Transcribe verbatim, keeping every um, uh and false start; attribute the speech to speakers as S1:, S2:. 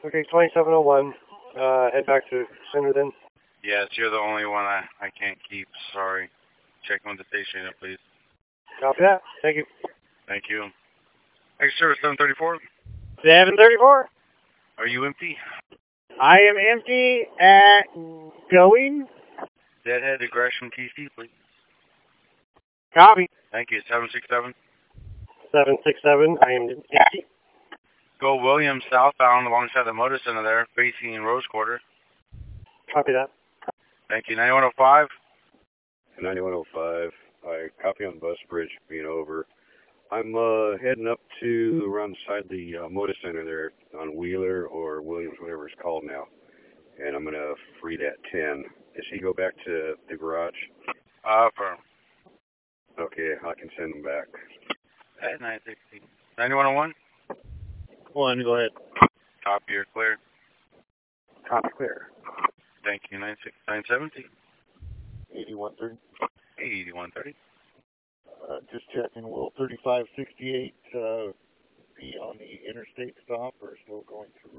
S1: Okay, twenty-seven oh one. Uh, head back to center then.
S2: Yes, you're the only one I, I can't keep. Sorry. Check on the station, please.
S1: Copy that. Thank you.
S2: Thank you. Extra service seven thirty-four.
S1: seven thirty-four.
S2: Are you empty?
S1: I am empty at going.
S2: Deadhead to Gresham T C, please.
S1: Copy.
S2: Thank you. seven six seven.
S1: seven six seven. I am empty.
S2: Go Williams southbound alongside the motor center there, facing Rose Quarter.
S1: Copy that.
S2: Thank you. ninety-one oh five.
S3: ninety-one oh five. I copy on Bus Bridge being over. I'm uh, heading up to around beside the uh, motor center there on Wheeler or Williams, whatever it's called now. And I'm going to free that ten. Does he go back to the garage?
S2: Uh, firm.
S3: Okay, I can send him back.
S2: At nine sixteen. ninety-one oh one.
S1: One, go ahead.
S2: Copy, you're clear.
S1: Copy clear.
S2: Thank you. nine six nine seventy.
S1: eighty-one thirty.
S2: eighty-one thirty.
S4: Uh, just checking, will thirty-five sixty-eight uh, be on the interstate stop or still going through?